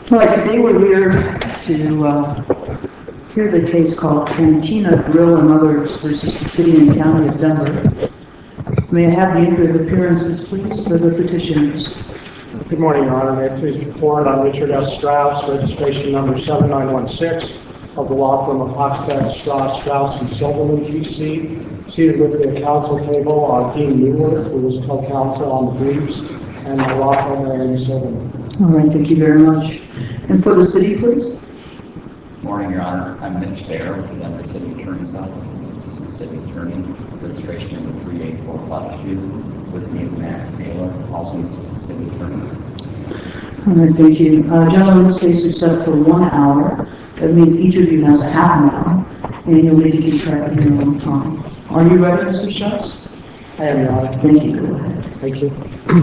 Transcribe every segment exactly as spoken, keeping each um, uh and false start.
All right, today we're here to uh, hear the case called Cantina Grill and Others versus the City and County of Denver. May I have the entry of appearances, please, for the petitioners? Good morning, Your Honor. May I please report? I'm Richard F. Strauss, registration number seven nine one six of the law firm of Hochstadt, Strauss, Strauss, and Silverman, P C. Seated with me at council table are Dean Mueller, who is co-counsel on the briefs, and my law firm, Aaron Silverman. All right, thank you very much. And for the city, please? Good morning, Your Honor. I'm Mitch Baer with the Denver City Attorney's Office. I'm the Assistant City Attorney, registration number three eight four five two. With me is Max Taylor, also an Assistant City Attorney. All right, thank you. Uh, gentlemen, this case is set for one hour. That means each of you has a half an hour, and you'll need to keep track of your own time. Are you ready, Mister Strauss? I am, Your Honor. Thank you. Go ahead. Thank you.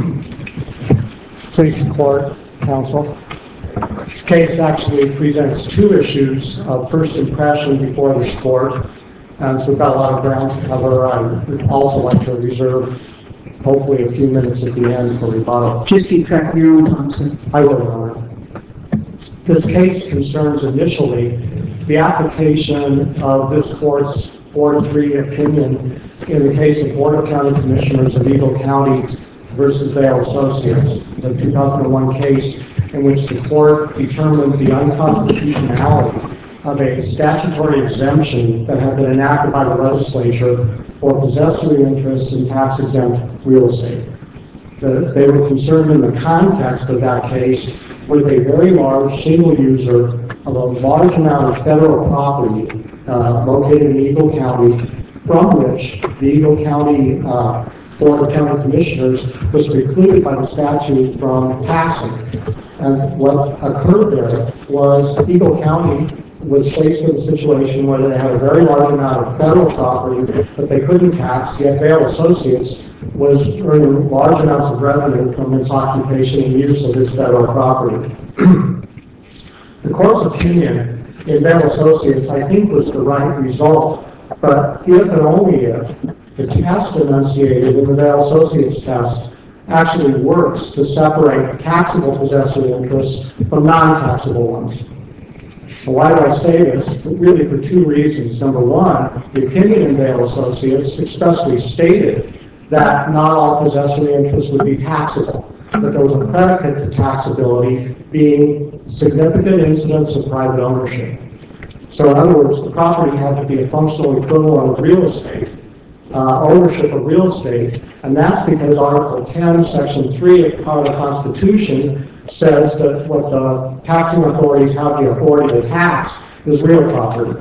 Please support, counsel. This case actually presents two issues of first impression before this court, and so we've got a lot of ground to cover. I would also like to reserve hopefully a few minutes at the end for rebuttal. Just keep track of your own time, sir. I will, Your Honor. This case concerns initially the application of this court's four to three opinion in the case of Board of County Commissioners of Eagle County versus Vail Associates, the two thousand one case in which the court determined the unconstitutionality of a statutory exemption that had been enacted by the legislature for possessory interests in tax-exempt real estate. The, they were concerned in the context of that case with a very large single user of a large amount of federal property uh, located in Eagle County, from which the Eagle County uh, Board of County Commissioners was precluded by the statute from taxing. And what occurred there was Eagle County was faced with a situation where they had a very large amount of federal property that they couldn't tax, yet Vail Associates was earning large amounts of revenue from its occupation and use of this federal property. The court's opinion in Vail Associates, I think, was the right result, but if and only if the test enunciated in the Vail Associates test actually works to separate taxable possessory interests from non-taxable ones. Why do I say this? Really for two reasons. Number one, the opinion in Vail Associates expressly stated that not all possessory interests would be taxable, that there was a predicate to taxability being significant incidents of private ownership. So in other words, the property had to be a functional equivalent of real estate, uh, ownership of real estate, and that's because Article ten, Section three of the Constitution says that what the taxing authorities have the authority to tax is real property.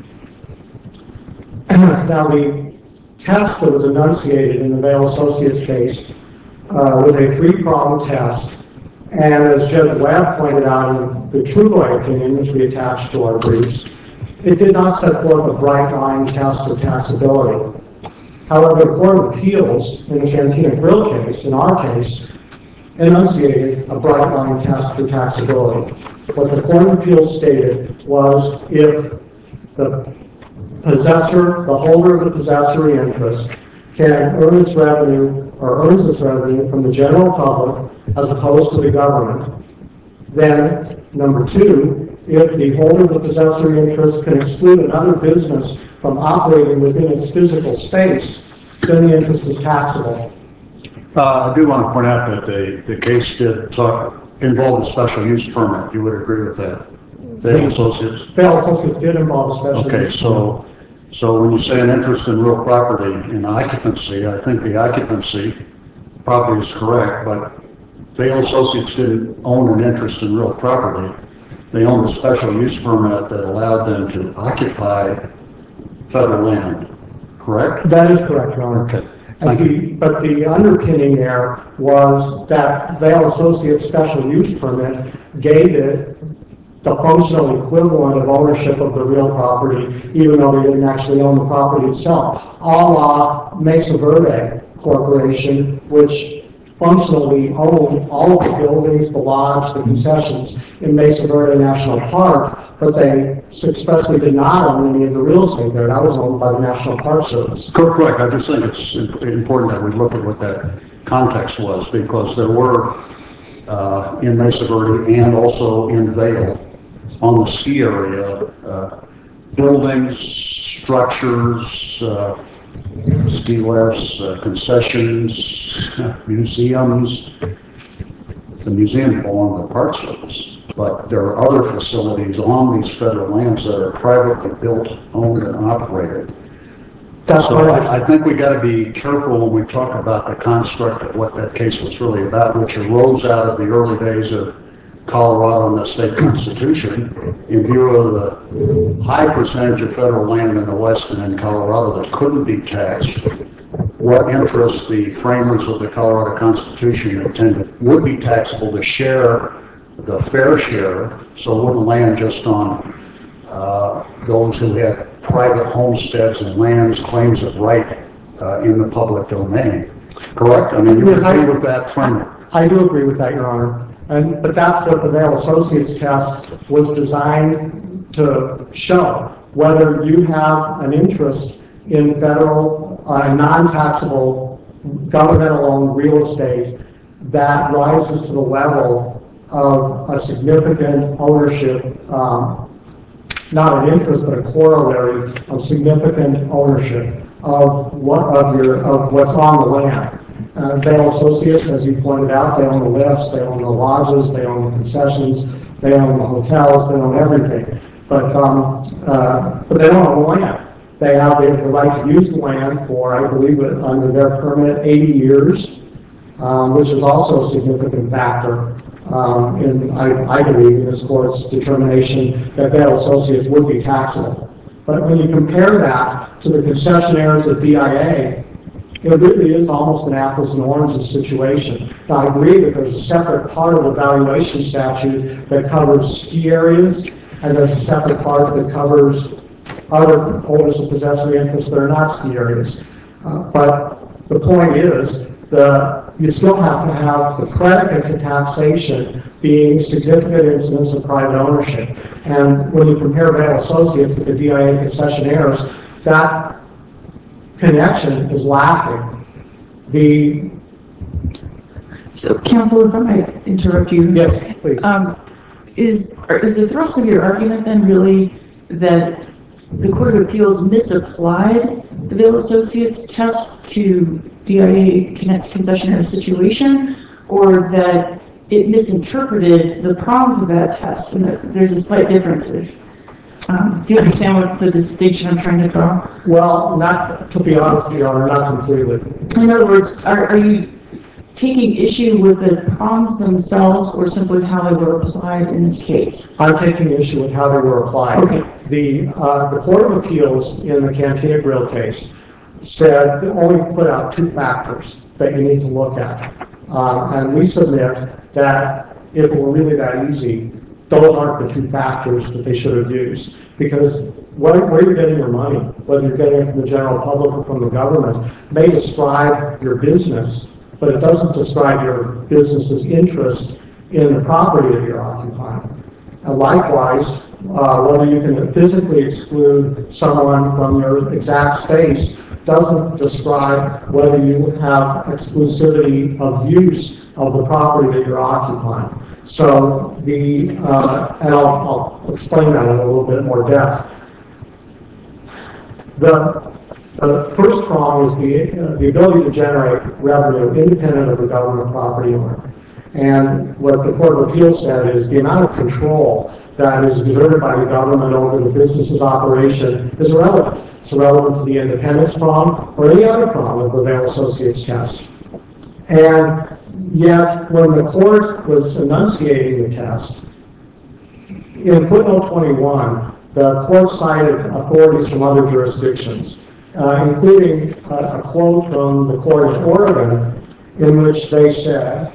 Now, the test that was enunciated in the Vail Associates case uh, was a three-pronged test, and as Judge Webb pointed out in the Truboy opinion, which we attached to our briefs, it did not set forth a bright-line test for taxability. However, the Court of Appeals in the Cantina Grill case, in our case, enunciated a bright-line test for taxability. What the Court of Appeals stated was if the possessor, the holder of the possessory interest, can earn its revenue or earns its revenue from the general public as opposed to the government, then number two, if the holder of the possessory interest can exclude another business from operating within its physical space, then the interest is taxable. Uh, I do want to point out that the, the case did talk, involve a special use permit. You would agree with that? Vail Associates? Vail Associates did involve a special Okay, use so permit. so when you say an interest in real property in occupancy, I think the occupancy probably is correct, but Vail Associates didn't own an interest in real property. They owned a special use permit that allowed them to occupy federal land, correct? That is correct, Your Honor. Okay. And the, but the underpinning there was that Vail Associates special use permit gave it the functional equivalent of ownership of the real property, even though they didn't actually own the property itself, a la Mesa Verde Corporation, which functionally owned all of the buildings, the lodge, the concessions in Mesa Verde National Park, but they expressly did not own any of the real estate there. That was owned by the National Park Service. Correct. I just think it's important that we look at what that context was, because there were uh, in Mesa Verde and also in Vail on the ski area. Uh, buildings, structures, uh, ski lifts, uh, concessions, museums. The museum belongs to the Park Service, but there are other facilities on these federal lands that are privately built, owned, and operated. That's So right. I, I think we got to be careful when we talk about the construct of what that case was really about, which arose out of the early days of Colorado and the state constitution, in view of the high percentage of federal land in the West and in Colorado that couldn't be taxed. What interest the framers of the Colorado Constitution intended would be taxable to share the fair share, so it wouldn't land just on uh, those who had private homesteads and lands, claims of right uh, in the public domain. Correct? I mean, you Yes, I- agree with that framework? I do agree with that, Your Honor. And, but that's what the Vail Associates test was designed to show, whether you have an interest in federal, uh, non-taxable, governmental-owned real estate that rises to the level of a significant ownership, um, not an interest, but a corollary of significant ownership of what of your of what's on the land. Uh, Vail Associates, as you pointed out, they own the lifts, they own the lodges, they own the concessions, they own the hotels, they own everything. But um, uh, but they don't own the land. They have the, the right to use the land for, I believe, under their permit, eighty years, um, which is also a significant factor um, in, I, I believe, in this court's determination that Vail Associates would be taxable. But when you compare that to the concessionaires of D I A, it really is almost an apples and oranges situation. Now, I agree that there's a separate part of the valuation statute that covers ski areas, and there's a separate part that covers other holders of possessory interests that are not ski areas. Uh, but the point is, the, you still have to have the predicate to taxation being significant incidents of private ownership. And when you compare Vail Associates with the D I A concessionaires, that connection is lacking. The So, counsel, if I might interrupt you. yes, please. Um, is, or is the thrust of your argument then really that the Court of Appeals misapplied the Vail Associates test to D I A concessionaire situation, or that it misinterpreted the prongs of that test, and that there's a slight difference? If, um, do you understand what the distinction I'm trying to draw? Well, not, to be honest with you, Your Honor, not completely. In other words, are, are you taking issue with the prongs themselves, or simply how they were applied in this case? I'm taking issue with how they were applied. Okay. The, uh, the Court of Appeals in the Cantina Grill case said, only put out two factors that you need to look at. Uh, and we submit that if it were really that easy, those aren't the two factors that they should have used. Because where, where you're getting your money, whether you're getting it from the general public or from the government, may describe your business, but it doesn't describe your business's interest in the property that you're occupying. And likewise, uh, whether you can physically exclude someone from your exact space doesn't describe whether you have exclusivity of use of the property that you're occupying. So the, uh, and I'll, I'll explain that in a little bit more depth. The, the first prong is the, uh, the ability to generate revenue independent of the government property owner. And what the Court of Appeals said is the amount of control that is exerted by the government over the business's operation is irrelevant. It's irrelevant to the independence prong or any other prong of the Vail Associates test. And yet, when the court was enunciating the test, in footnote twenty-one, the court cited authorities from other jurisdictions, uh, including a, a quote from the court of Oregon, in which they said,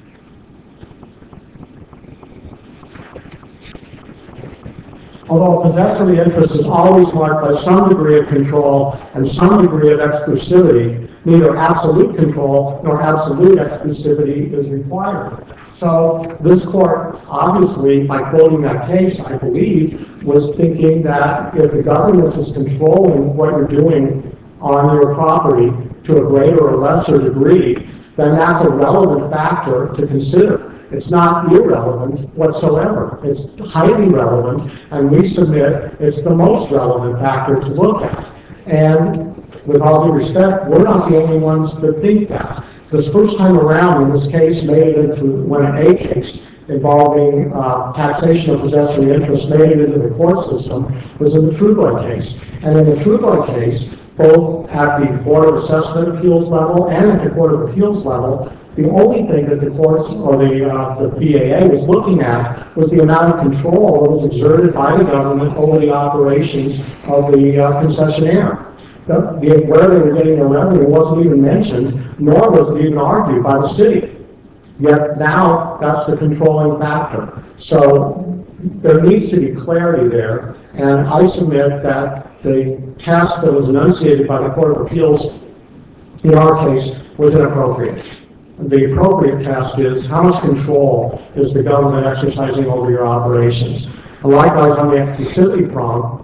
although possessory interest is always marked by some degree of control and some degree of exclusivity, neither absolute control nor absolute exclusivity is required. So this court, obviously, by quoting that case, I believe, was thinking that if the government is controlling what you're doing on your property to a greater or lesser degree, then that's a relevant factor to consider. It's not irrelevant whatsoever. It's highly relevant, and we submit it's the most relevant factor to look at. And with all due respect, we're not the only ones that think that. This first time around, when this case made it into, when an A case involving uh, taxation of possessory interest made it into the court system, was in the Trugoy case. And in the Trugoy case, both at the Board of Assessment Appeals level and at the Court of Appeals level, the only thing that the courts or the, uh, the B A A was looking at was the amount of control that was exerted by the government over the operations of the uh, concessionaire. The, the, where they were getting their revenue wasn't even mentioned, nor was it even argued by the city. Yet now that's the controlling factor. So there needs to be clarity there, and I submit that the test that was enunciated by the Court of Appeals in our case was inappropriate. The appropriate test is how much control is the government exercising over your operations. And likewise on the exclusivity prong,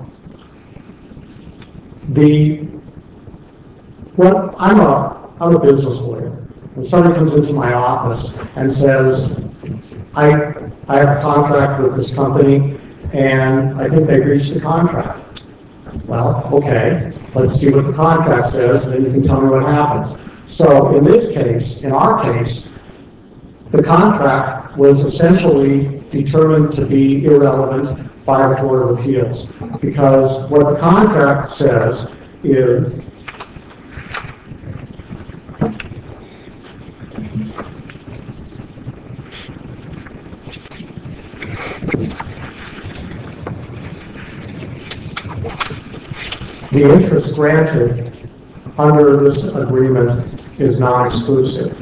the what I'm a I'm a business lawyer. When somebody comes into my office and says, I I have a contract with this company and I think they breached the contract. Well, okay, let's see what the contract says, and then you can tell me what happens. So in this case, in our case, the contract was essentially determined to be irrelevant by the Court of Appeals, because what the contract says is the interest granted under this agreement is non-exclusive.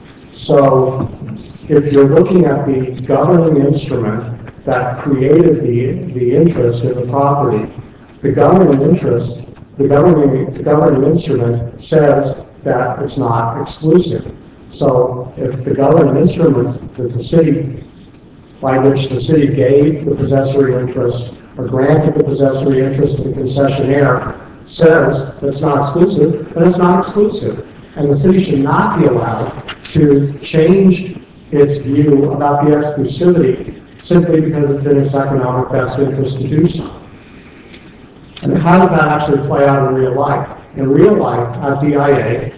So if you're looking at the governing instrument that created the, the interest in the property, the governing interest, the governing, the governing instrument says that it's not exclusive. So if the governing instrument that the city, by which the city gave the possessory interest or granted the possessory interest to the concessionaire, says that it's not exclusive, then it's not exclusive. And the city should not be allowed to change its view about the exclusivity simply because it's in its economic best interest to do so. And how does that actually play out in real life? In real life, at D I A,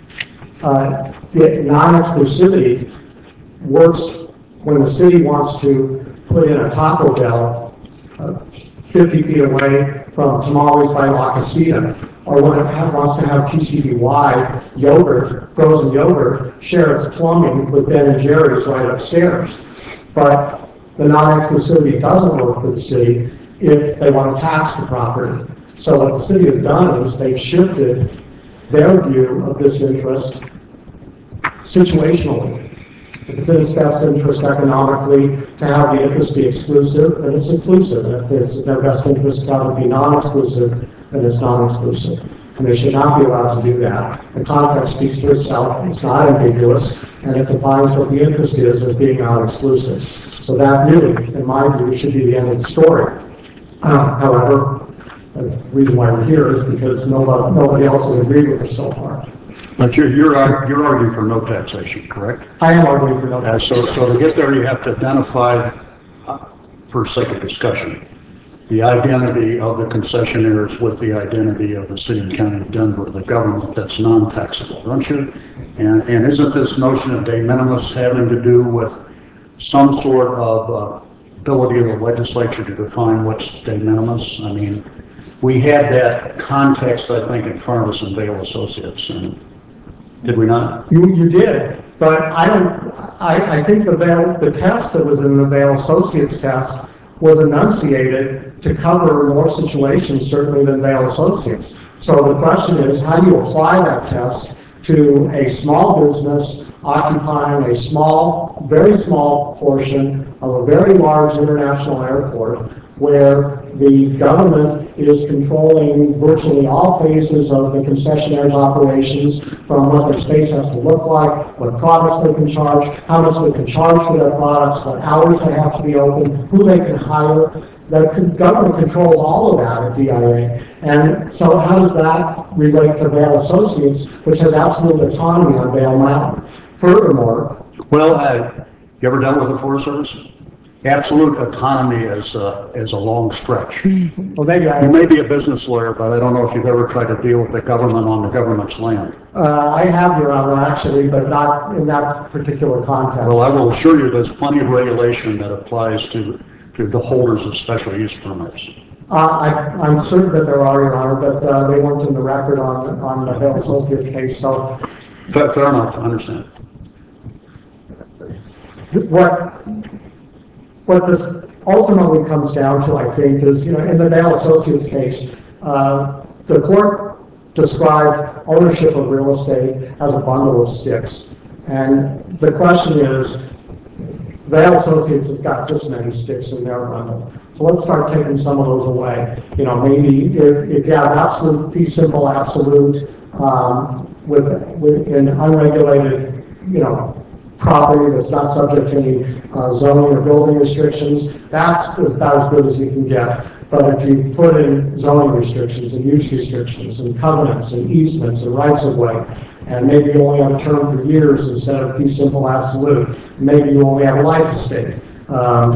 uh, the non-exclusivity works when the city wants to put in a Taco Bell uh, fifty feet away from Tamales by La Casita, or when it have, wants to have T C B Y yogurt, frozen yogurt, share its plumbing with Ben and Jerry's right upstairs. But the non-exclusivity doesn't work for the city if they want to tax the property. So what the city has done is they've shifted their view of this interest situationally. If it's in its best interest economically to have the interest be exclusive, then it's exclusive. And if it's in their best interest to have it be non-exclusive, then it's non-exclusive. And they should not be allowed to do that. The contract speaks for itself. It's not ambiguous, and it defines what the interest is as being non-exclusive. So that really, in my view, should be the end of the story. Uh, however, the reason why we're here is because nobody, nobody else has agreed with us so far. But you're, you're, you're arguing for no taxation, correct? I am arguing for no Uh, so, so to get there, you have to identify, uh, for sake of discussion, the identity of the concessionaires with the identity of the city and county of Denver, the government that's non-taxable, don't you? And, and isn't this notion of de minimis having to do with some sort of uh, ability of the legislature to define what's de minimis? I mean, we had that context, I think, in front of us in Vail Associates, and did we not? You, you did, but I don't, I, I think the Vail, the test that was in the Vail Associates test was enunciated to cover more situations certainly than Vail Associates. So the question is, how do you apply that test to a small business occupying a small, very small portion of a very large international airport where the government is controlling virtually all phases of the concessionaire's operations, from what their space has to look like, what products they can charge, how much they can charge for their products, what hours they have to be open, who they can hire. The government controls all of that at D I A. And so how does that relate to Vail Associates, which has absolute autonomy on Vail Mountain? Furthermore, Well, I, You ever dealt with the Forest Service? Absolute autonomy is a, is a long stretch. Well, maybe I, You may be a business lawyer, but I don't know if you've ever tried to deal with the government on the government's land. uh, I have, Your Honor, actually, but not in that particular context. Well, I will assure you there's plenty of regulation that applies to, to the holders of special use permits. Uh, I, I'm certain that there are, Your Honor, but uh, they weren't in the record on, on the Vail Associates case, so Fair, fair enough, I understand. what, what this ultimately comes down to, I think, is, you know, in the Vail Associates case, uh, the court described ownership of real estate as a bundle of sticks. And the question is, Vail Associates has got this many sticks in their bundle. So let's start taking some of those away. You know, maybe if, if you have absolute fee simple absolute um, with, with an unregulated, you know, property that's not subject to any uh, zoning or building restrictions, that's about as good as you can get. But if you put in zoning restrictions and use restrictions and covenants and easements and rights of way, and maybe you only have a term for years instead of fee simple absolute, maybe you only have a life estate. Um,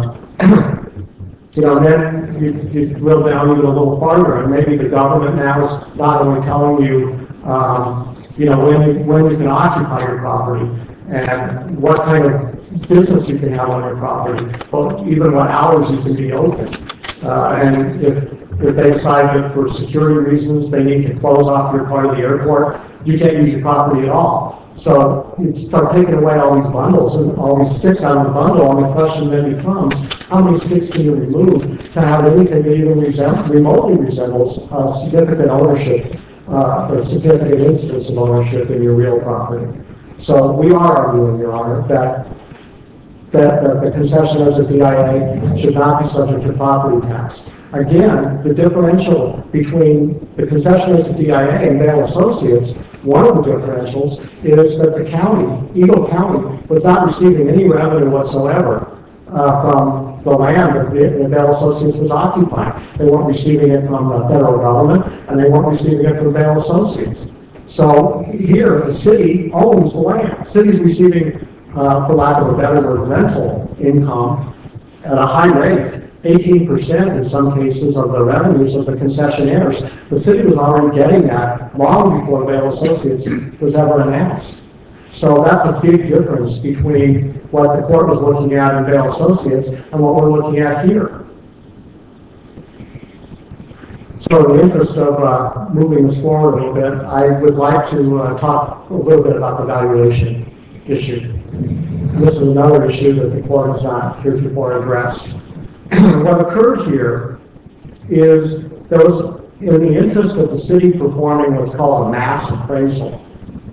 you know, and then you, you drill down even a little farther, and maybe the government now is not only telling you, um, you know, when you, when you can occupy your property, and what kind of business you can have on your property, but even what hours you can be open. Uh, and if, if they decide that for security reasons they need to close off your part of the airport, you can't use your property at all. So you start taking away all these bundles and all these sticks out of the bundle, and the question then becomes, how many sticks can you remove to have anything that even resem- remotely resembles uh, significant ownership, uh, or significant instance of ownership in your real property? So we are arguing, Your Honor, that that uh, the concessionaires of D I A should not be subject to property tax. Again, the differential between the concessionaires of D I A and Vail Associates, one of the differentials is that the county, Eagle County, was not receiving any revenue whatsoever uh, from the land that the, the Vail Associates was occupying. They weren't receiving it from the federal government, and they weren't receiving it from Vail Associates. So here, the city owns the land. The city's receiving, uh, for lack of a better word, rental income at a high rate, eighteen percent in some cases of the revenues of the concessionaires. The city was already getting that long before Vail Associates was ever announced. So that's a big difference between what the court was looking at in Vail Associates and what we're looking at here. So in the interest of uh, moving this forward a little bit, I would like to uh, talk a little bit about the valuation issue. And this is another issue that the court has not heretofore addressed. What occurred here is there was, in the interest of the city performing what's called a mass appraisal,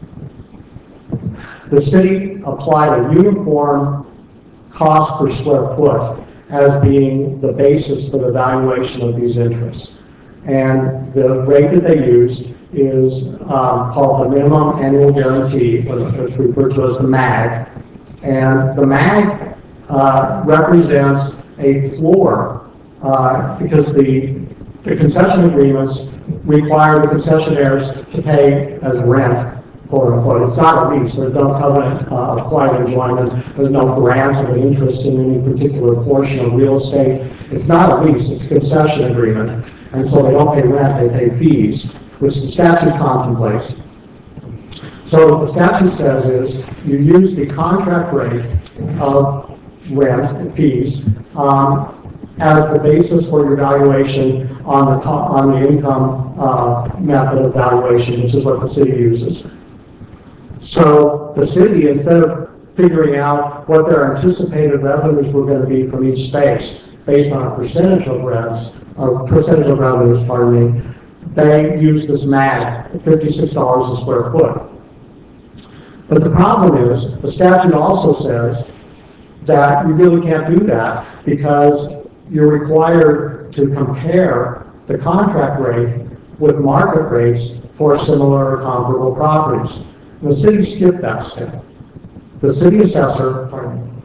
the city applied a uniform cost per square foot as being the basis for the valuation of these interests. And the rate that they used is um, called the minimum annual guarantee, which is referred to as the M A G. And the M A G uh, represents a floor uh, because the, the concession agreements require the concessionaires to pay as rent, quote unquote. It's not a lease. There's no covenant uh, of quiet enjoyment. There's no grant of an interest in any particular portion of real estate. It's not a lease. It's a concession agreement. And so they don't pay rent, they pay fees, which the statute contemplates. So what the statute says is you use the contract rate of rent, fees, um, as the basis for your valuation on the, on the income uh, method of valuation, which is what the city uses. So the city, instead of figuring out what their anticipated revenues were going to be from each space based on a percentage of rents, or percentage of revenues, pardon me, they use this M A G, fifty-six dollars a square foot. But the problem is, the statute also says that you really can't do that because you're required to compare the contract rate with market rates for similar or comparable properties. The city skipped that step. The city assessor, pardon me,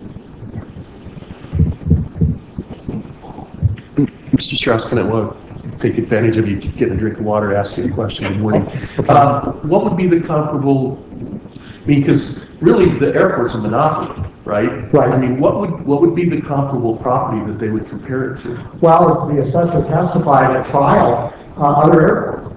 Mister Strauss, can I, well, take advantage of you getting a drink of water, ask you a question. Good morning. Um, what would be the comparable? I mean, because really the airport's a monopoly, right? Right. I mean, what would what would be the comparable property that they would compare it to? Well, as the assessor testified at trial, uh, other airports.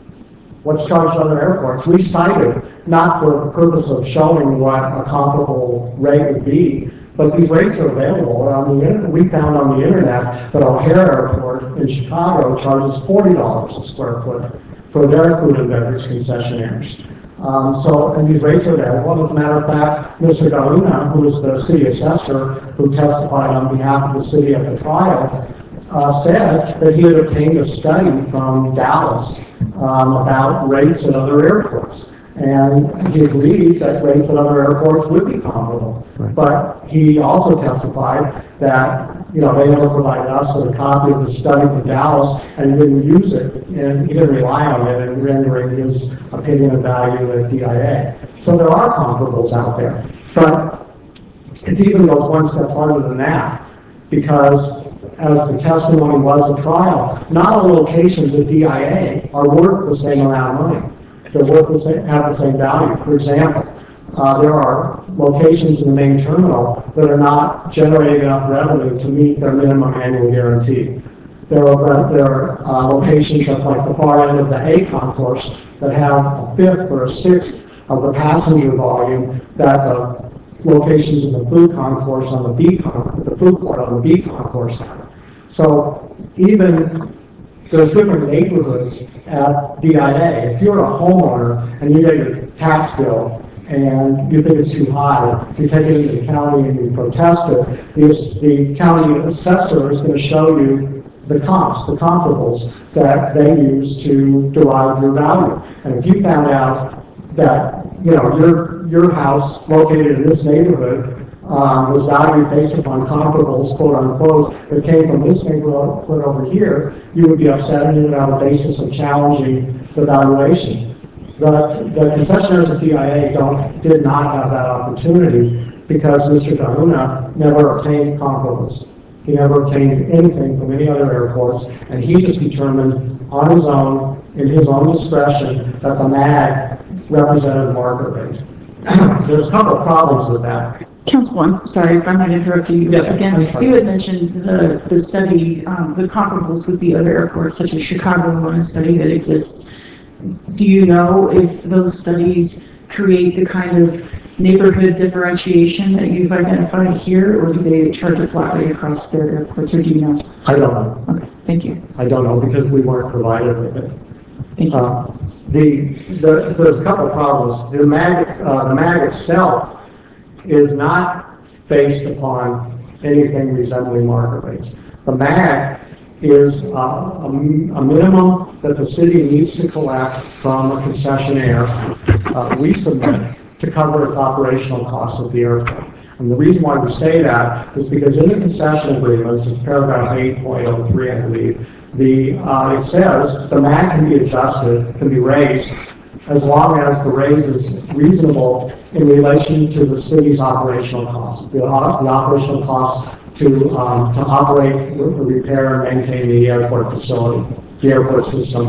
What's charged other airports? We cited, not for the purpose of showing what a comparable rate would be, but these rates are available. And on the internet, we found on the internet that O'Hare Airport in Chicago charges forty dollars a square foot for their food and beverage concessionaires. Um, so, and these rates are available. As a matter of fact, Mister Galuna, who is the city assessor who testified on behalf of the city at the trial, uh, said that he had obtained a study from Dallas um, about rates at other airports. And he agreed that rates at other airports would be comparable. Right. But he also testified that, you know, they never provided us with a copy of the study from Dallas, and he didn't use it, and he didn't rely on it in rendering his opinion of value at D I A. So there are comparables out there. But it even goes one step farther than that, because as the testimony was at trial, not all locations at D I A are worth the same amount of money. They're worth the same, have the same value. For example, uh, there are locations in the main terminal that are not generating enough revenue to meet their minimum annual guarantee. There are, there are uh, locations at like the far end of the A concourse that have a fifth or a sixth of the passenger volume that the locations in the food concourse on the B con, the food court on the B concourse have. So even there's different neighborhoods at D I A. If you're a homeowner and you get your tax bill and you think it's too high, so you take it into the county and you protest it, the, the county assessor is going to show you the comps, the comparables that they use to derive your value. And if you found out that, you know, your, your house located in this neighborhood Um, was valued based upon comparables, quote unquote, that came from this neighborhood over here, you would be upset and you would have a basis of challenging the valuation. The, the concessionaires at D I A don't, did not have that opportunity because Mister Galuna never obtained comparables. He never obtained anything from any other airports, and he just determined on his own, in his own discretion, that the M A G represented market rate. There's a couple of problems with that. Council, I'm sorry if I'm going to interrupt you Yes, again. I'm sorry. You had mentioned the, the study, um, the comparables with the other airports, such as Chicago, on a study that exists. Do you know if those studies create the kind of neighborhood differentiation that you've identified here, or do they charge a flat rate across their airports, or do you know? I don't know. Okay, thank you. I don't know because we weren't provided with it. Thank you. Uh, the, the, there's a couple of problems. The M A G, uh, the M A G itself is not based upon anything resembling market rates. The M A G is uh, a, a minimum that the city needs to collect from a concessionaire uh, we submit to cover its operational costs at the airport. And the reason why we say that is because in the concession agreements, it's paragraph eight point oh three, I believe, the, uh, it says the M A G can be adjusted, can be raised, as long as the raise is reasonable in relation to the city's operational costs, the, uh, the operational costs to, um, to operate, repair, and maintain the airport facility, the airport system.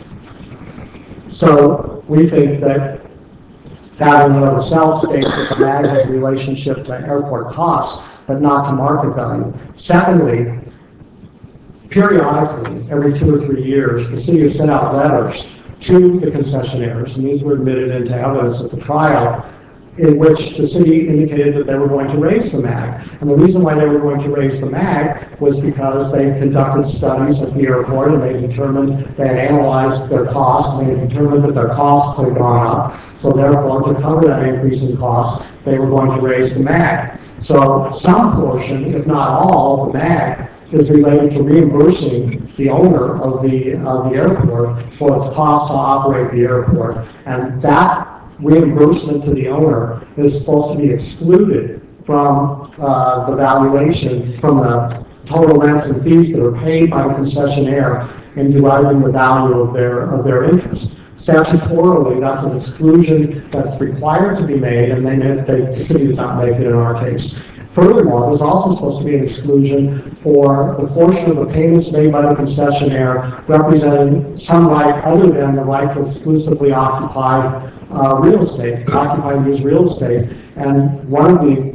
So we think that that in and of itself states that the M A G has a relationship to airport costs, but not to market value. Secondly, periodically, every two or three years, the city has sent out letters to the concessionaires, and these were admitted into evidence at the trial, in which the city indicated that they were going to raise the M A G. And the reason why they were going to raise the M A G was because they conducted studies at the airport and they determined, they had analyzed their costs, and they had determined that their costs had gone up. So therefore, to cover that increase in costs, they were going to raise the M A G. So some portion, if not all, of the M A G is related to reimbursing the owner of the, of the airport for its costs to operate the airport. And that reimbursement to the owner is supposed to be excluded from uh, the valuation, from the total rents and fees that are paid by the concessionaire in deriving the value of their, of their interest. Statutorily, that's an exclusion that's required to be made, and they, they, the city did not make it in our case. Furthermore, there's also supposed to be an exclusion for the portion of the payments made by the concessionaire representing some right other than the right to exclusively occupy uh, real estate, occupy and use real estate. And one of the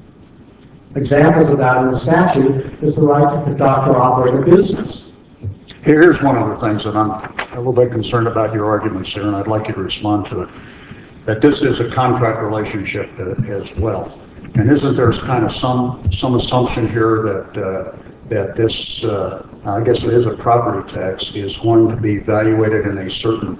examples of that in the statute is the right to conduct or operate a business. Here's one of the things that I'm a little bit concerned about your arguments here, and I'd like you to respond to it. That this is a contract relationship uh, as well. And isn't there kind of some some assumption here that uh, that this, uh, I guess it is a property tax, is going to be evaluated in a certain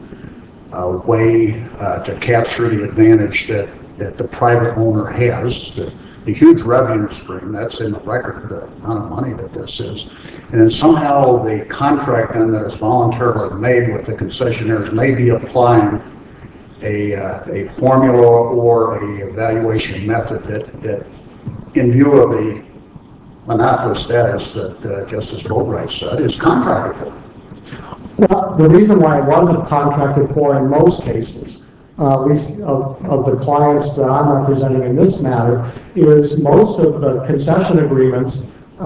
uh, way uh, to capture the advantage that, that the private owner has, the, the huge revenue stream, that's in the record, the amount of money that this is. And then somehow the contract then that is voluntarily made with the concessionaires may be applying a, uh, a formula or a evaluation method that, that in view of the monopoly status that uh, Justice Boatwright said is contracted for. Well, the reason why it wasn't contracted for in most cases, uh, at least of, of the clients that I'm representing in this matter, is most of the concession agreements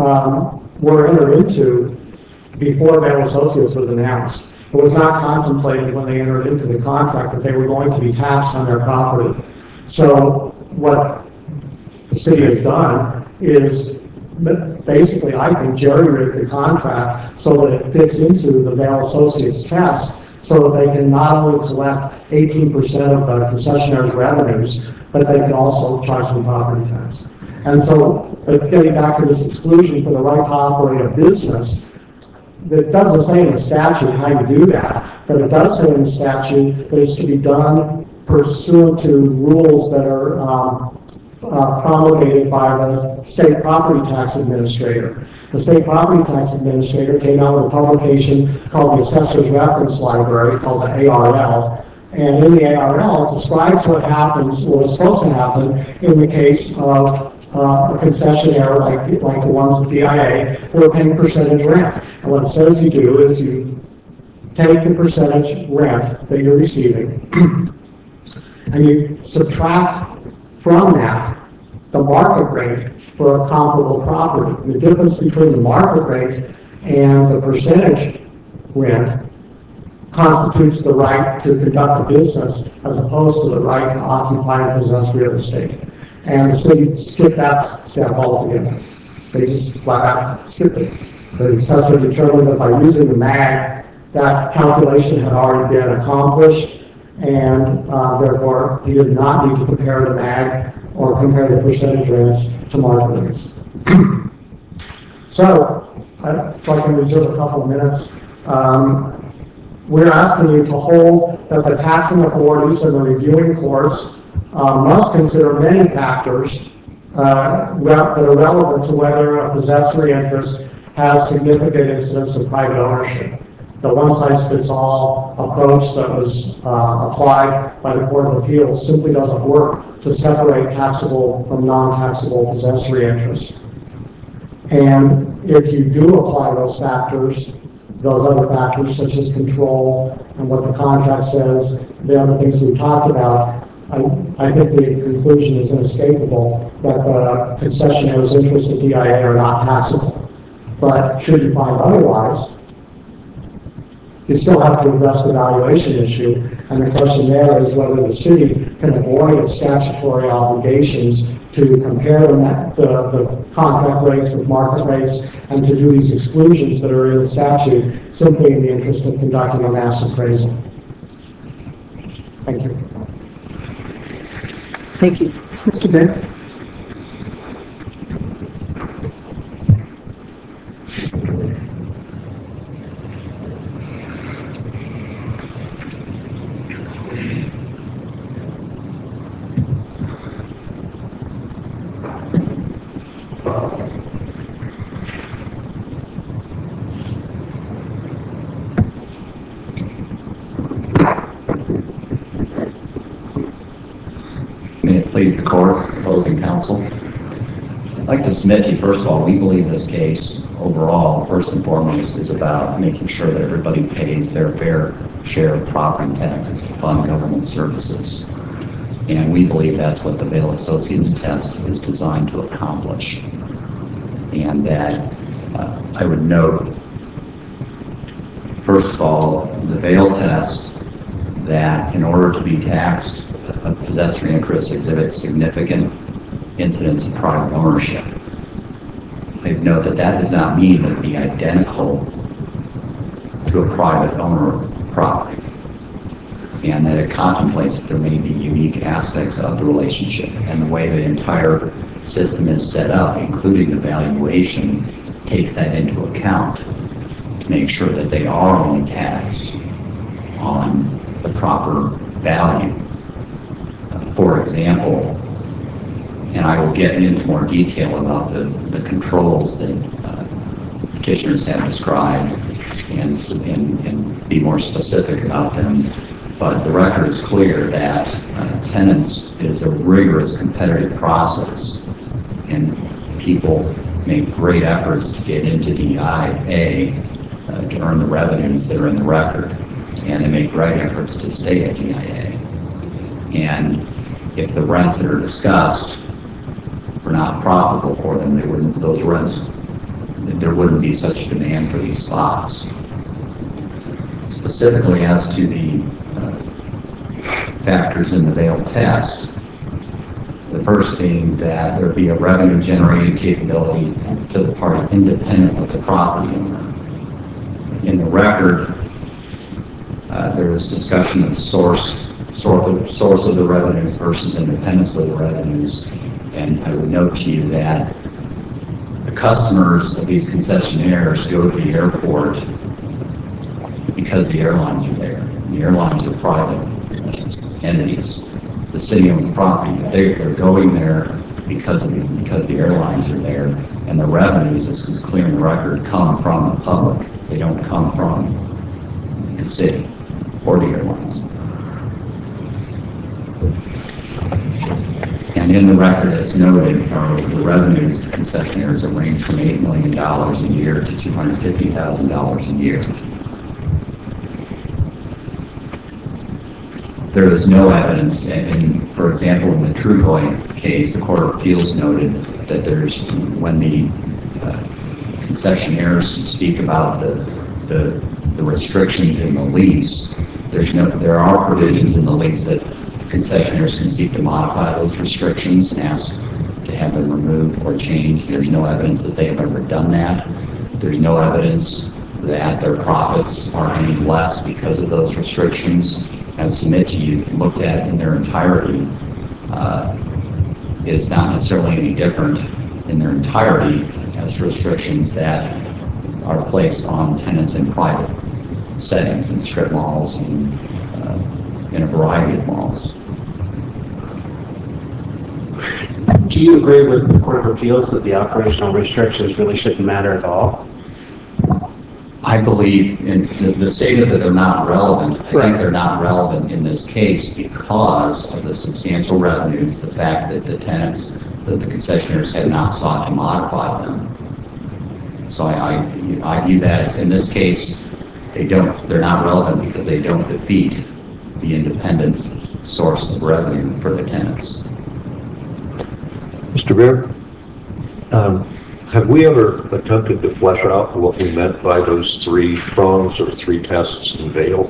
um, were entered into before Vail Associates was announced. It was not contemplated when they entered into the contract that they were going to be taxed on their property. So what the city has done is basically, I think, jerry-rigged the contract so that it fits into the Vail Associates test so that they can not only collect eighteen percent of the concessionaire's revenues, but they can also charge them property tax. And so, but getting back to this exclusion for the right to operate a business, it doesn't say in the statute how you do that, but it does say in the statute that it's to be done pursuant to rules that are um, uh, promulgated by the state property tax administrator. The state property tax administrator came out with a publication called the Assessor's Reference Library, called the A R L, and in the A R L it describes what happens, what is supposed to happen in the case of Uh, a concessionaire like, like the ones at D I A who are paying percentage rent. And what it says you do is you take the percentage rent that you're receiving and you subtract from that the market rate for a comparable property. The difference between the market rate and the percentage rent constitutes the right to conduct a business as opposed to the right to occupy and possess real estate. And the city skipped that step altogether. They just flat out skipped it. The assessor determined that by using the M A G, that calculation had already been accomplished, and uh, therefore he did not need to compare the M A G or compare the percentage rents to market rates. So, I, if I can reserve a couple of minutes, um, we're asking you to hold that the taxing authorities and the reviewing courts Uh, must consider many factors uh, that are relevant to whether a possessory interest has significant incidence of private ownership. The one-size-fits-all approach that was uh, applied by the Court of Appeals simply doesn't work to separate taxable from non-taxable possessory interests. And if you do apply those factors, those other factors such as control and what the contract says, the other things we talked about, I, I think the conclusion is inescapable that the concessionaire's interests at D I A are not taxable. But should you find otherwise, you still have to address the valuation issue, and the question there is whether the city can avoid its statutory obligations to compare the, the, the contract rates with market rates and to do these exclusions that are in the statute simply in the interest of conducting a mass appraisal. Thank you. Thank you. Mister Bear? May it please the court, opposing counsel. I'd like to submit to you, first of all, we believe this case overall, first and foremost, is about making sure that everybody pays their fair share of property taxes to fund government services. And we believe that's what the Vail Associates test is designed to accomplish. And that uh, I would note, first of all, the Vail test, that in order to be taxed, a possessory interest exhibits significant incidents of private ownership. I note that that does not mean that it be identical to a private owner property, and that it contemplates that there may be unique aspects of the relationship, and the way the entire system is set up, including the valuation, takes that into account to make sure that they are only taxed on the proper value. Uh, for example, and I will get into more detail about the, the controls that uh, petitioners have described and, and, and be more specific about them. But the record is clear that uh, tenants is a rigorous competitive process, and people make great efforts to get into D I A uh, to earn the revenues that are in the record, and they make great efforts to stay at D I A. And if the rents that are discussed were not profitable for them, they wouldn't, those rents, there wouldn't be such demand for these spots. Specifically as to the uh, factors in the Vail test, the first being that there be a revenue generating capability to the party independent of the property owner. In the record, uh, there is discussion of source, source of, source of the revenues versus independence of the revenues. And I would note to you that the customers of these concessionaires go to the airport because the airlines are there. The airlines are private entities. The city owns the property, but they, they're going there because of the, because the airlines are there. And the revenues, this is clear in the record, come from the public. They don't come from the city or the airlines. And in the record, as noted, uh, the revenues to concessionaires range from eight million dollars a year to two hundred fifty thousand dollars a year. There is no evidence, and for example, in the Trugoy case, the Court of Appeals noted that there's, when the uh, concessionaires speak about the, the, the restrictions in the lease, there's no, there are provisions in the lease that concessionaires can seek to modify those restrictions and ask to have them removed or changed. There's no evidence that they have ever done that. There's no evidence that their profits are any less because of those restrictions. I submit to you, looked at in their entirety, uh, it is not necessarily any different in their entirety as restrictions that are placed on tenants in private settings, in strip malls, and uh, in a variety of malls. Do you agree with the Court of Appeals that the operational restrictions really shouldn't matter at all? I believe in the, the statement that they're not relevant. I Right. think they're not relevant in this case because of the substantial revenues, the fact that the tenants, that the concessionaires have not sought to modify them. So I, I, I view that as, in this case, they don't, they're not relevant because they don't defeat the independent source of revenue for the tenants. Mister Bear, um, have we ever attempted to flesh out what we meant by those three prongs or three tests in Vail?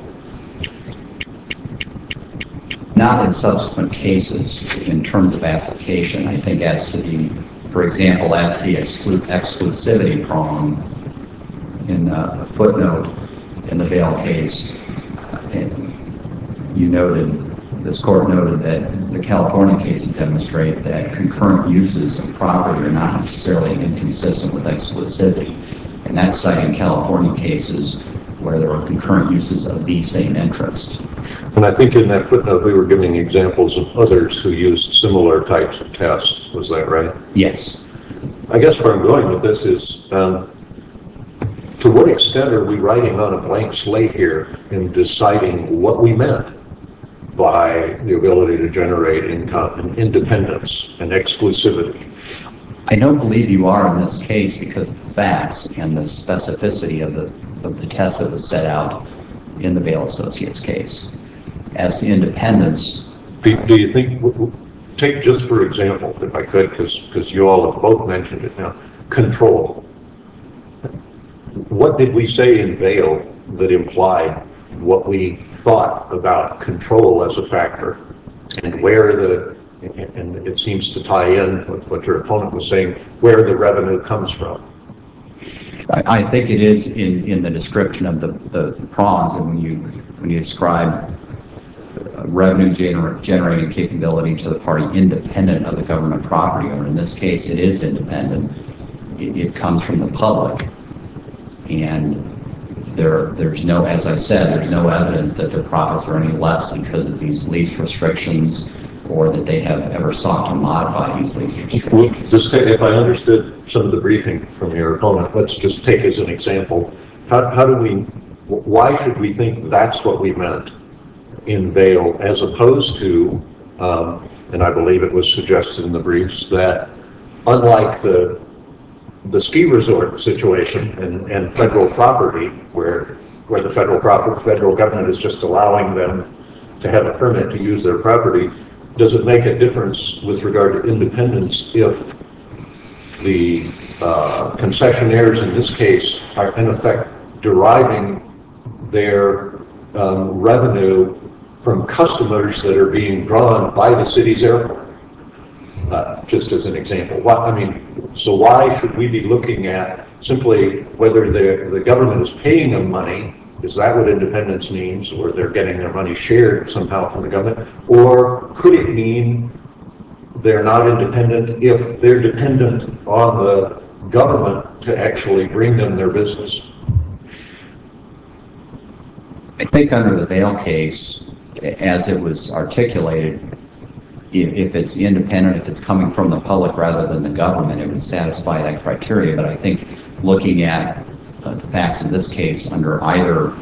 Not in subsequent cases in terms of application. I think as to the, for example, as to the exclu exclusivity prong in a footnote in the Vail case, uh, you noted, this court noted that the California cases demonstrate that concurrent uses of property are not necessarily inconsistent with exclusivity. And that's citing California cases where there are concurrent uses of the same interest. And I think in that footnote we were giving examples of others who used similar types of tests. Was that right? Yes. I guess where I'm going with this is, um, to what extent are we writing on a blank slate here in deciding what we meant by the ability to generate income and independence and exclusivity? I don't believe you are in this case because of the facts and the specificity of the, of the test that was set out in the Vail Associates case. As to independence, Do, do you think, w- w- take just for example, if I could, because because you all have both mentioned it now, control. What did we say in Vail that implied what we thought about control as a factor, and where the, and it seems to tie in with what your opponent was saying, where the revenue comes from? I, I think it is in, in the description of the, the prongs, and when you when you describe revenue gener generating capability to the party independent of the government property owner. In this case, it is independent. It, it comes from the public, and there there's no, as I said, there's no evidence that their profits are any less because of these lease restrictions, or that they have ever sought to modify these lease restrictions. Well, just take, if I understood some of the briefing from your opponent, let's just take as an example, how, how do we, why should we think that's what we meant in Vail, as opposed to, um, and I believe it was suggested in the briefs, that unlike the the ski resort situation and, and federal property, where where the federal property, federal government is just allowing them to have a permit to use their property, does it make a difference with regard to independence if the uh, concessionaires in this case are in effect deriving their um, revenue from customers that are being drawn by the city's airport? Uh, just as an example. What, I mean, so why should we be looking at simply whether the, the government is paying them money? Is that what independence means? Or they're getting their money shared somehow from the government? Or could it mean they're not independent if they're dependent on the government to actually bring them their business? I think under the Vail case, as it was articulated, if, if it's independent, if it's coming from the public rather than the government, it would satisfy that criteria. But I think looking at uh, the facts in this case, under either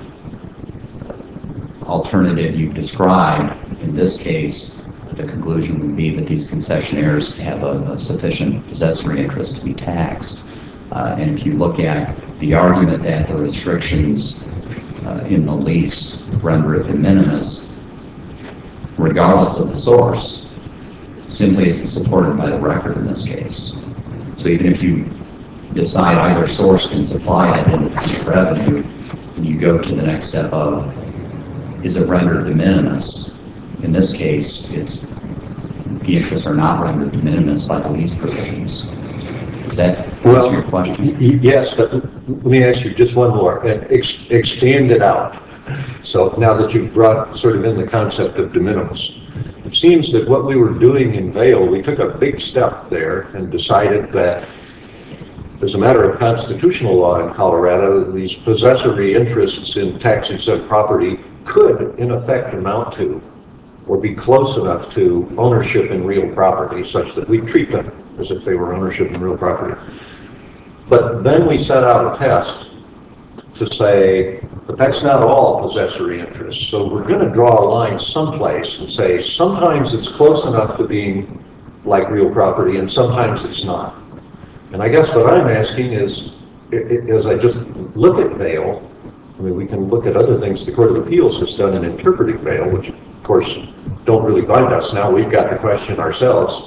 alternative you've described, in this case, the conclusion would be that these concessionaires have a, a sufficient possessory interest to be taxed. Uh, and if you look at the argument that the restrictions uh, in the lease render it de minimis, regardless of the source, simply isn't supported by the record in this case. So even if you decide either source can supply that independent revenue, and you go to the next step of, is it rendered de minimis? In this case, it's the interests are not rendered de minimis by the lease provisions. Does that answer your question? Yes, but let me ask you just one more, and ex expand it out. So now that you've brought sort of in the concept of de minimis, it seems that what we were doing in Vail, we took a big step there and decided that as a matter of constitutional law in Colorado, these possessory interests in tax-exempt property could in effect amount to or be close enough to ownership in real property such that we treat them as if they were ownership in real property. But then we set out a test to say, but that's not all possessory interests. So we're going to draw a line someplace and say sometimes it's close enough to being like real property and sometimes it's not. And I guess what I'm asking is, it, it, as I just look at Vail, I mean, we can look at other things the Court of Appeals has done in interpreting Vail, which of course don't really bind us. Now we've got the question ourselves.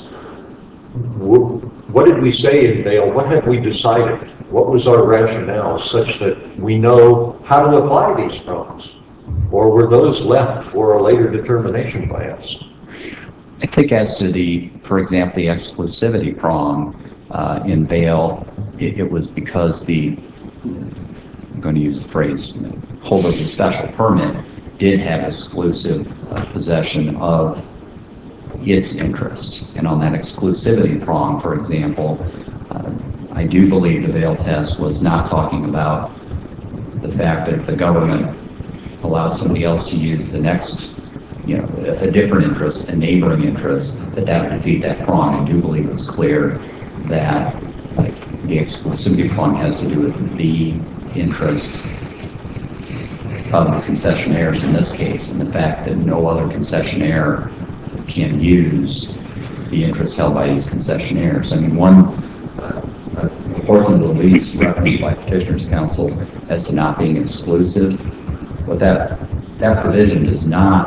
What did we say in Vail? What have we decided? What was our rationale such that we know how to apply these prongs? Or were those left for a later determination by us? I think as to the, for example, the exclusivity prong uh, in Vail, it, it was because the, I'm going to use the phrase, holder of the special permit did have exclusive uh, possession of its interests. And on that exclusivity prong, for example, uh, I do believe the Vail test was not talking about the fact that if the government allows somebody else to use the next, you know, a, a different interest, a neighboring interest, that that would defeat that prong. I do believe it's clear that like, the exclusivity prong has to do with the interest of the concessionaires in this case, and the fact that no other concessionaire can use the interest held by these concessionaires. I mean, one uh, portion of the lease referenced by Petitioner's Counsel as to not being exclusive, but that that provision does not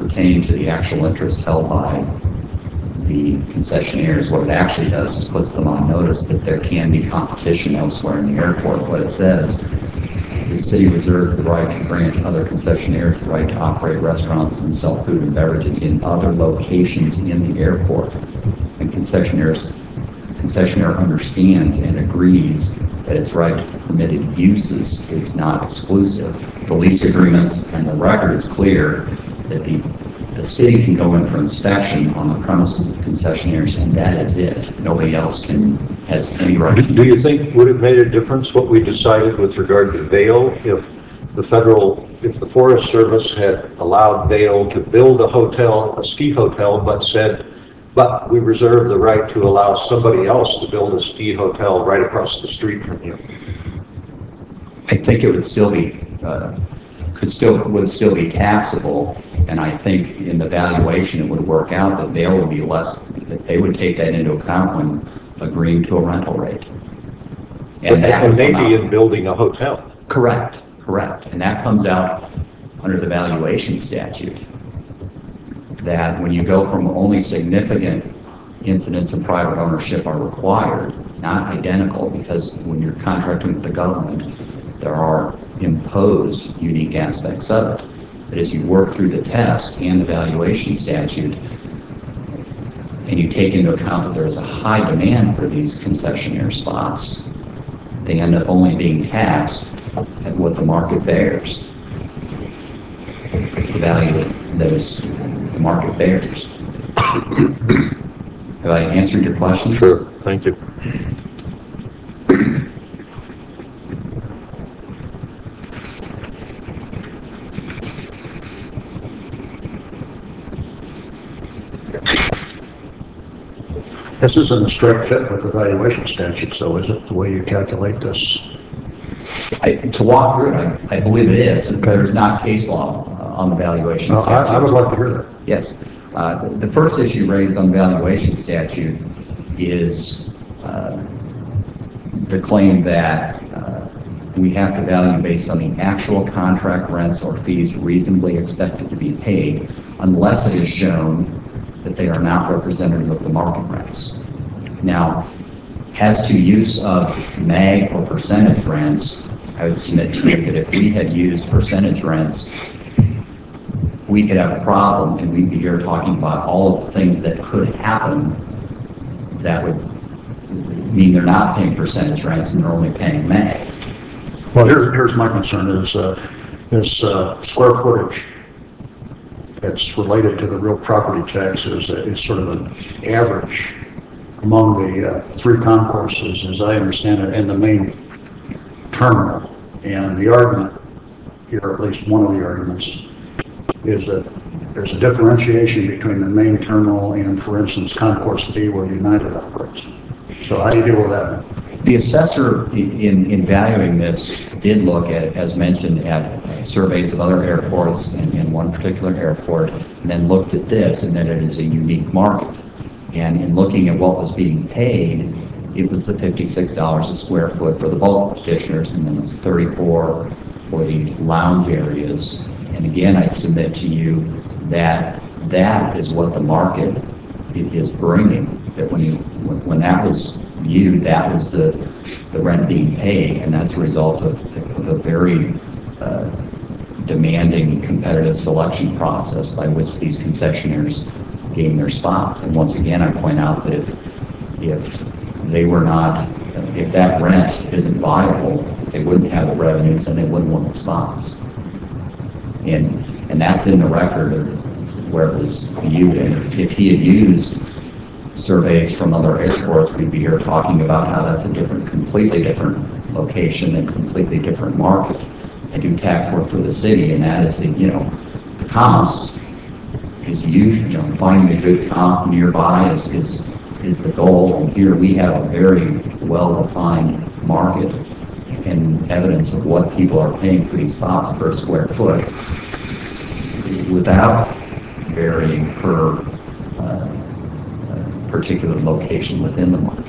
pertain to the actual interest held by the concessionaires. What it actually does is puts them on notice that there can be competition elsewhere in the airport. What it says is the city reserves the right to grant other concessionaires the right to operate restaurants and sell food and beverages in other locations in the airport. And concessionaires, concessionaire understands and agrees that its right to permitted uses is not exclusive. The lease agreements and the record is clear that the The city can go in for inspection on the premises of concessionaires, and that is it. Nobody else can, has any right. Do do you think, would it have made a difference what we decided with regard to Vail if the federal, if the Forest Service had allowed Vail to build a hotel, a ski hotel, but said, but we reserve the right to allow somebody else to build a ski hotel right across the street from you? I think it would still be, uh, could still, would still be taxable. And I think in the valuation, it would work out that Vail would be less, that they would take that into account when agreeing to a rental rate. And, that and would come maybe out. in building a hotel. Correct, correct. And that comes out under the valuation statute. That when you go from only significant incidents of private ownership are required, not identical, because when you're contracting with the government, there are imposed unique aspects of it. But as you work through the test and the valuation statute, and you take into account that there is a high demand for these concessionaire spots, they end up only being taxed at what the market bears. The value that is the market bears. Have I answered your question? Sure, thank you. This isn't a straight fit with the valuation statute, so is it, the way you calculate this? I, to walk through it, I, I believe it is. There's not case law uh, on the valuation Well, statute. I, I would like to hear that. Yes. Uh, the, the first issue raised on the valuation statute is uh, the claim that uh, we have to value based on the actual contract rents or fees reasonably expected to be paid, unless it is shown that they are not representative of the market rents. Now, as to use of M A G or percentage rents, I would submit to you that if we had used percentage rents, we could have a problem, and we'd be here talking about all of the things that could happen that would mean they're not paying percentage rents and they're only paying M A G. Well, here, here's my concern is, uh, is uh, square footage that's related to the real property tax is, uh, is sort of an average among the uh, three concourses, as I understand it, and the main terminal. And the argument here, at least one of the arguments, is that there's a differentiation between the main terminal and, for instance, Concourse B where United operates. So how do you deal with that? The assessor, in, in valuing this, did look at, as mentioned, at surveys of other airports and in one particular airport, and then looked at this and that it is a unique market. And in looking at what was being paid, it was the fifty-six dollars a square foot for the bulk petitioners, and then it was thirty-four for the lounge areas. And again, I submit to you that that is what the market is bringing. That when you, when, when that was viewed, that was the, the rent being paid, and that's a result of, of a very uh, demanding competitive selection process by which these concessionaires gain their spots. And once again, I point out that if if they were not, if that rent isn't viable, they wouldn't have the revenues and they wouldn't want the spots. And and that's in the record of where it was viewed. And if, if he had used surveys from other airports, we'd be here talking about how that's a different, completely different location and completely different market. I do tax work for the city, and that is the, you know, the comps is usually, you know, finding a good comp nearby is, is, is the goal. And here we have a very well-defined market and evidence of what people are paying for these spots per square foot without varying per uh, particular location within the market.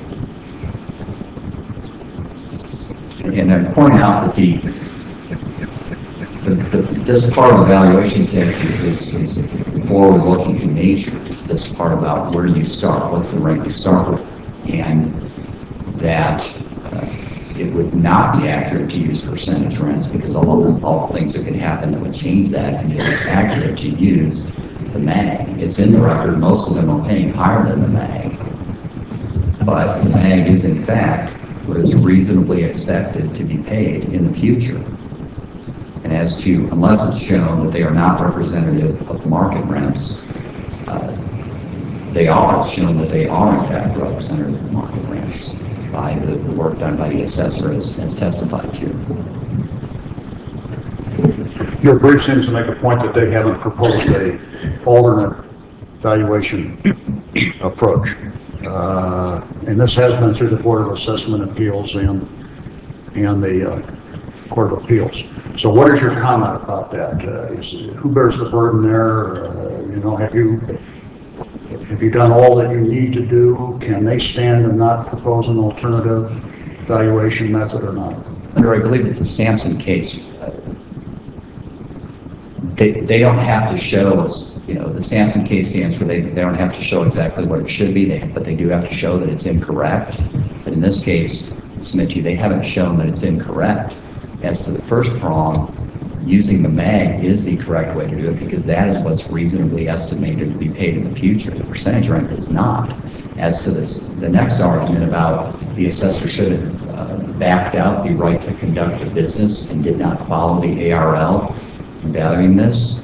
And I point out that the, the, the this part of the valuation statute is, is forward-looking in nature, this part about where you start, what's the rent you start with, and that uh, it would not be accurate to use percentage rents because all of the, all the things that could happen that would change that, and it is accurate to use the M A G. It's in the record, most of them are paying higher than the M A G, but the M A G is in fact what is reasonably expected to be paid in the future. And as to, unless it's shown that they are not representative of market rents, uh, they are shown that they are in fact representative of market rents by the, the work done by the assessor as, as testified to. Your brief seems to make a point that they haven't proposed a alternate valuation approach. Uh, and this has been through the Board of Assessment Appeals and, and the uh, Court of Appeals. So what is your comment about that? Uh, is, who bears the burden there? Uh, you know, have you have you done all that you need to do? Can they stand and not propose an alternative valuation method or not? Under, I believe it's the Sampson case, uh, they, they don't have to show us, you know, the Sampson case stands for they, they don't have to show exactly what it should be, they, but they do have to show that it's incorrect. But in this case, submit to you, they haven't shown that it's incorrect. As to the first prong, using the M A G is the correct way to do it because that is what's reasonably estimated to be paid in the future. The percentage rent is not. As to this, the next argument about the assessor should have uh, backed out the right to conduct the business and did not follow the A R L in valuing this,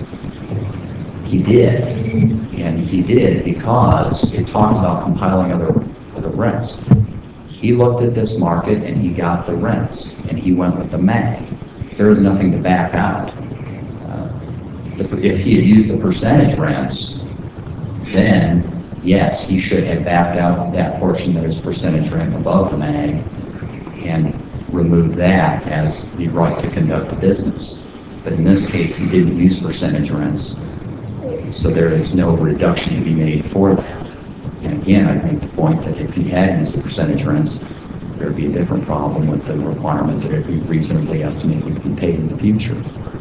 he did. And he did because it talks about compiling other, other rents. He looked at this market and he got the rents and he went with the M A G. There is nothing to back out. Uh, the, if he had used the percentage rents, then yes, he should have backed out that portion that is percentage rent above the M A G and removed that as the right to conduct a business. But in this case, he didn't use percentage rents, so there is no reduction to be made for that. And again, I make the point that if he had used the percentage rents, there would be a different problem with the requirement that it be reasonably estimated to be paid in the future.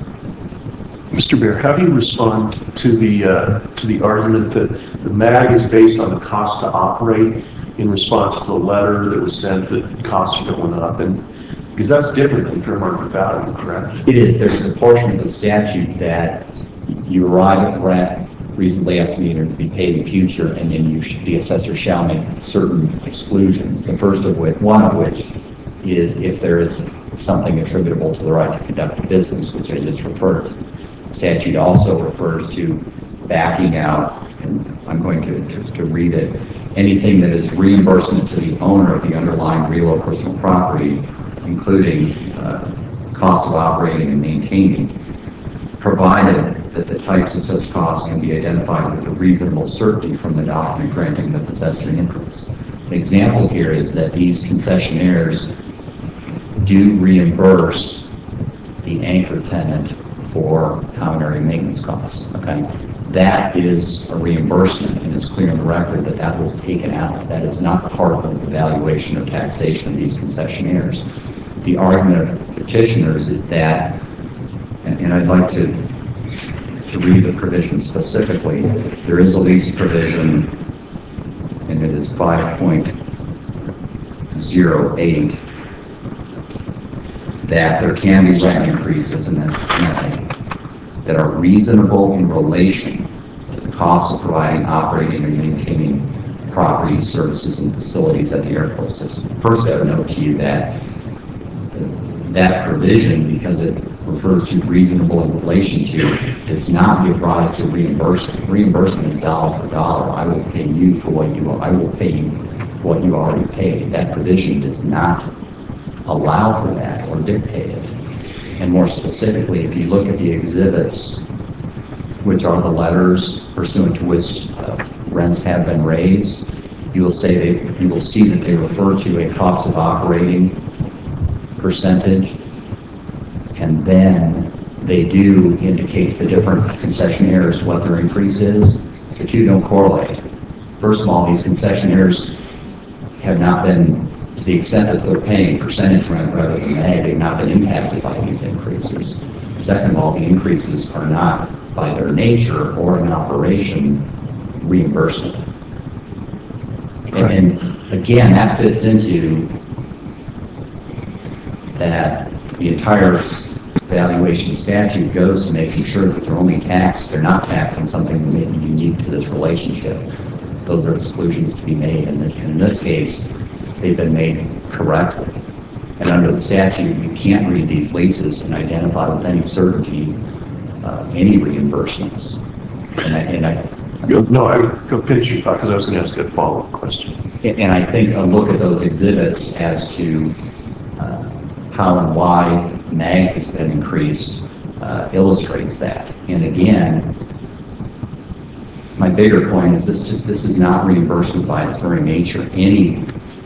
Mister Baer, how do you respond to the uh, to the argument that the M A G is based on the cost to operate in response to the letter that was sent that costs are going up? And because that's different than fair market value, correct? It is. There's a portion of the statute that you arrive at the rent reasonably estimated to be paid in the future, and then you should, the assessor shall make certain exclusions. The first of which, one of which, is if there is something attributable to the right to conduct a business, which I just referred to. The statute also refers to backing out, and I'm going to, to, to read it, anything that is reimbursement to the owner of the underlying real or personal property, including uh, costs of operating and maintaining, provided that the types of such costs can be identified with a reasonable certainty from the document granting the possessory interest. An example here is that these concessionaires do reimburse the anchor tenant for common area maintenance costs. Okay, that is a reimbursement, and it's clear in the record that that was taken out. That is not part of the valuation or taxation of these concessionaires. The argument of petitioners is that, and, and I'd like to to read the provision specifically. There is a lease provision, and it is five point oh eight, that there can be rent increases, and that's nothing, that are reasonable in relation to the cost of providing, operating, and maintaining property, services, and facilities at the airport system. First, I would note to you that that provision, because it refers to reasonable in relation to, does not give rise to reimbursement. Reimbursement is dollar for dollar. I will pay you for what you, I will pay you for what you already paid. That provision does not allow for that or dictate it. And more specifically, if you look at the exhibits, which are the letters pursuant to which uh, rents have been raised, you will say they, you will see that they refer to a cost of operating percentage, and then they do indicate the different concessionaires what their increase is. The two don't correlate. First of all, these concessionaires have not been, to the extent that they're paying percentage rent rather than M A G, they've not been impacted by these increases. Second of all, the increases are not by their nature or an operation, reimbursement. And, and again, that fits into that the entire valuation statute goes to making sure that they're only taxed, they're not taxed on something that may be unique to this relationship. Those are exclusions to be made, and in this case, they've been made correctly. And under the statute, you can't read these leases and identify with any certainty uh, any reimbursements. And I, and I No, I would go finish your thought because I was going to ask a follow-up question. And I think a look at those exhibits as to uh, how and why M A G has been increased uh, illustrates that. And again, my bigger point is this just this is not reimbursement by its very nature. Any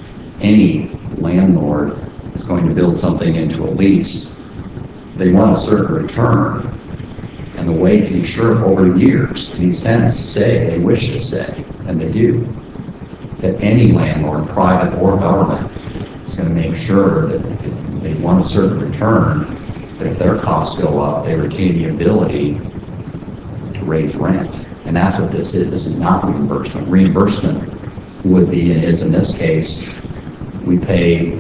any landlord is going to build something into a lease. They want a certain return. And the way to ensure over years these tenants stay, they wish to stay, and they do, that any landlord, private or government, is going to make sure that they want a certain return, that if their costs go up, they retain the ability to raise rent. And that's what this is. This is not reimbursement. Reimbursement would be, and is in this case, we pay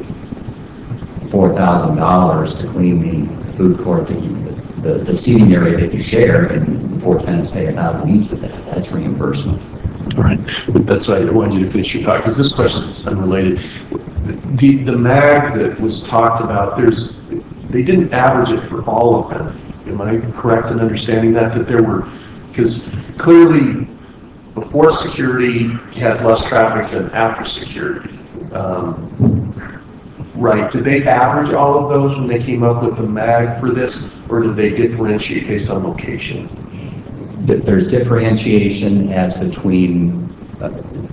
four thousand dollars to clean the food court, that you, the, the seating area that you share, and four tenants pay a thousand each of that. That's reimbursement. All right. That's why I wanted you to finish your thought, because this question is unrelated. The, the M A G that was talked about, there's, they didn't average it for all of them. Am I correct in understanding that? That there were, because clearly before security has less traffic than after security. Um, right. Did they average all of those when they came up with the M A G for this, or did they differentiate based on location? There's differentiation as between, uh,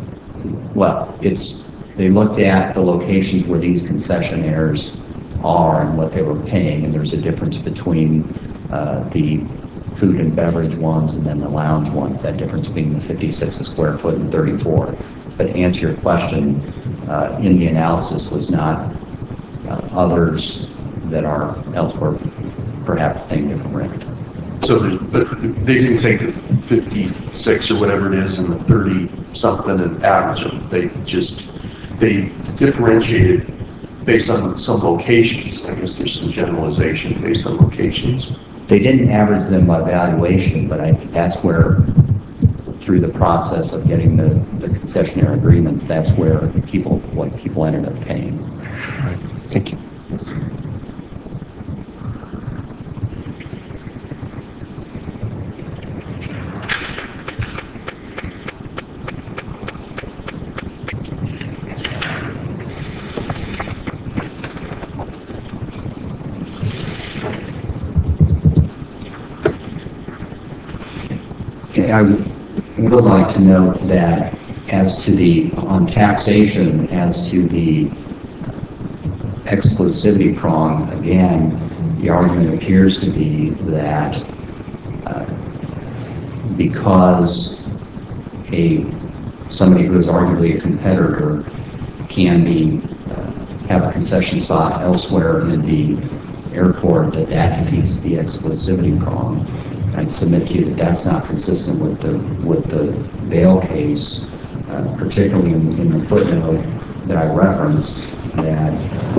well, it's, they looked at the locations where these concessionaires are and what they were paying, and there's a difference between uh, the food and beverage ones and then the lounge ones, that difference being the fifty-six a square foot and thirty-four. But to answer your question, uh, in the analysis was not uh, others that are elsewhere perhaps paying different rent. So, but they didn't take the fifty-six or whatever it is and the thirty something and average them. They just, they differentiated based on some locations. I guess there's some generalization based on locations. They didn't average them by valuation, but I think that's where, through the process of getting the, the concessionaire agreements, that's where people, what people ended up paying. All right. Thank you. I would like to note that as to the, on taxation, as to the exclusivity prong, again, the argument appears to be that uh, because a somebody who is arguably a competitor can be uh, have a concession spot elsewhere in the airport, that that defeats the exclusivity prong. I submit to you that that's not consistent with the with the Vail case, uh, particularly in, in the footnote that I referenced, that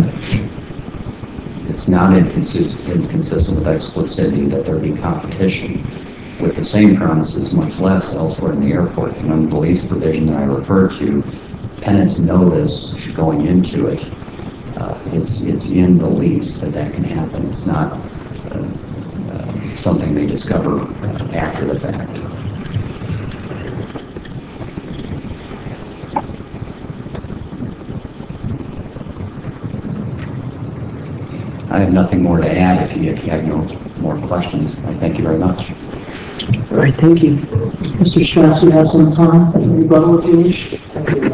it's not inconsistent, inconsistent with exclusivity that there be competition with the same premises, much less elsewhere in the airport. And under the lease provision that I referred to, tenants know this going into it. Uh, it's it's in the lease that that can happen. It's not uh, uh, something they discover uh, after the fact. I have nothing more to add. If you, if you have no more questions, I thank you very much. All right, thank you. Mister Strauss, you have some time for rebuttal if you wish.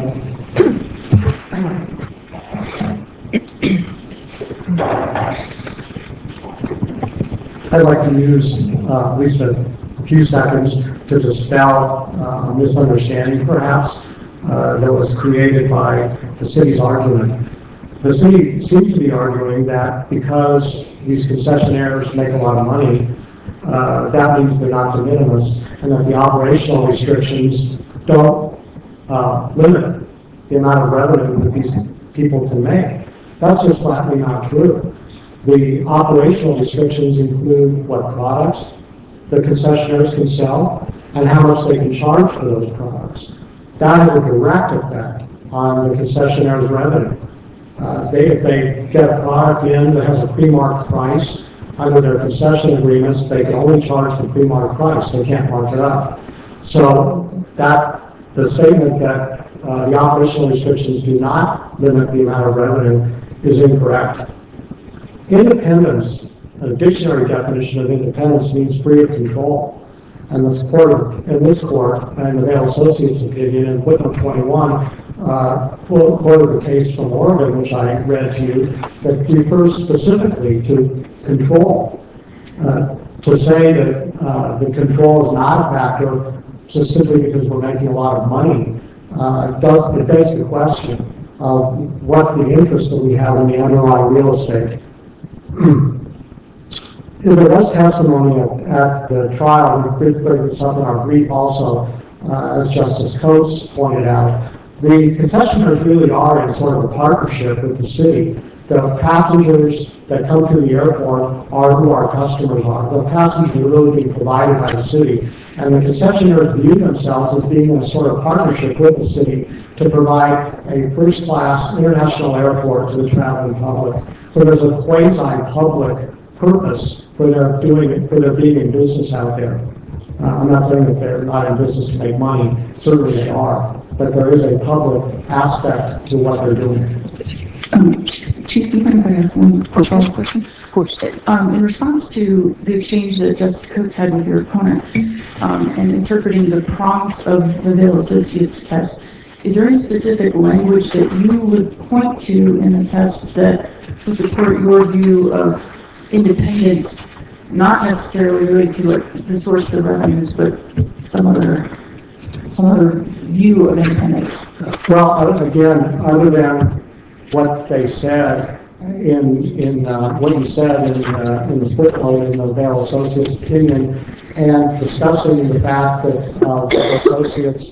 I'd like to use uh, at least a few seconds to dispel uh, a misunderstanding, perhaps, uh, that was created by the city's argument. The city seems to be arguing that because these concessionaires make a lot of money, uh, that means they're not de minimis, and that the operational restrictions don't uh, limit the amount of revenue that these people can make. That's just flatly not true. The operational restrictions include what products the concessionaires can sell and how much they can charge for those products. That has a direct effect on the concessionaire's revenue. Uh, they, if they get a product in that has a pre-marked price, under their concession agreements, they can only charge the pre-marked price. They can't mark it up. So that the statement that uh, the operational restrictions do not limit the amount of revenue is incorrect. Independence, a dictionary definition of independence, means free of control. And this court, in this court, and the Vail Associates' opinion in footnote twenty-one, uh, quoted a case from Oregon, which I read to you, that refers specifically to control. Uh, to say that uh, the control is not a factor just simply because we're making a lot of money, uh, does, it begs the question of what's the interest that we have in the underlying real estate. There was testimony at, at the trial, we did bring this up in our brief also, uh, as Justice Coates pointed out. The concessionaires really are in sort of a partnership with the city. The passengers that come to the airport are who our customers are. The passengers are really being provided by the city. And the concessionaires view themselves as being in a sort of partnership with the city to provide a first-class international airport to the traveling public. So there's a quasi-public purpose for their doing it, for their being in business out there. Uh, I'm not saying that they're not in business to make money. Certainly they are. But there is a public aspect to what they're doing. Um, Chief, do you mind if I ask one follow-up question? Of course. Um, in response to the exchange that Justice Coates had with your opponent, um, and interpreting the prongs of the Vail Associates test, is there any specific language that you would point to in the test that would support your view of independence, not necessarily related to like the source of the revenues, but some other some other view of independence? Well, again, other than what they said in in uh, what you said in, uh, in the footnote in the Vail Associates opinion, and discussing the fact that uh, Vail Associates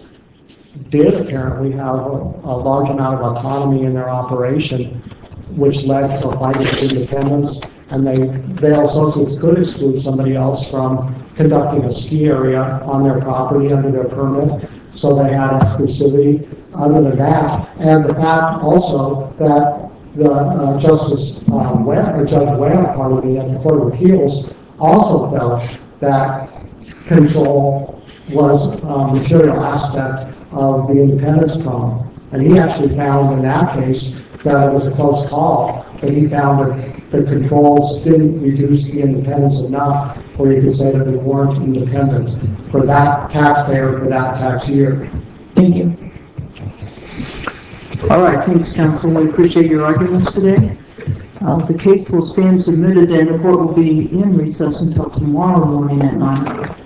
did apparently have a, a large amount of autonomy in their operation, which led to a fight of independence, and they Vail Associates could exclude somebody else from conducting a ski area on their property under their permit, so they had exclusivity. Other than that, and the fact also that the uh, Justice uh, Webb, or Judge Webb, pardon me, at the Court of Appeals also felt that control was a material aspect of the independence prong. And he actually found in that case that it was a close call, but he found that the controls didn't reduce the independence enough where you could say that they weren't independent for that taxpayer for that tax year. Thank you. All right, thanks, counsel. We appreciate your arguments today. Uh, the case will stand submitted and the court will be in recess until tomorrow morning at nine.